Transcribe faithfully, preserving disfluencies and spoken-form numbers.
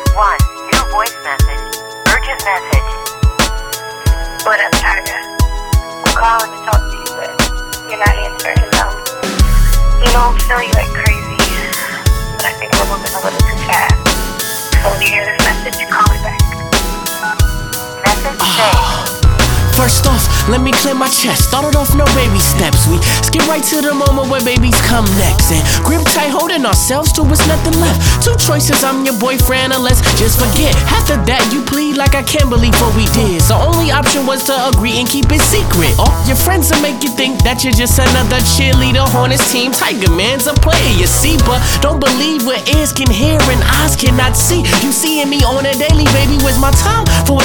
One, new voice message. Urgent message. What up, Tiger? I'm calling to talk to you, but you're not answering the phone. You know, I'm feeling like crazy, but I think we're moving a little too fast. So when you hear this message, call me back. Message saved. First off, let me clear my chest. Started off no baby steps. We skip right to the moment where babies come next. And grip tight, holding ourselves till it's nothing left. Two choices, I'm your boyfriend, or let's just forget. After that, you plead like I can't believe what we did. So only option was to agree and keep it secret. All your friends will make you think that you're just another cheerleader on his team. Tiger Man's a player, you see, but don't believe what ears can hear and eyes cannot see. You seeing me on a daily, baby, where's my time for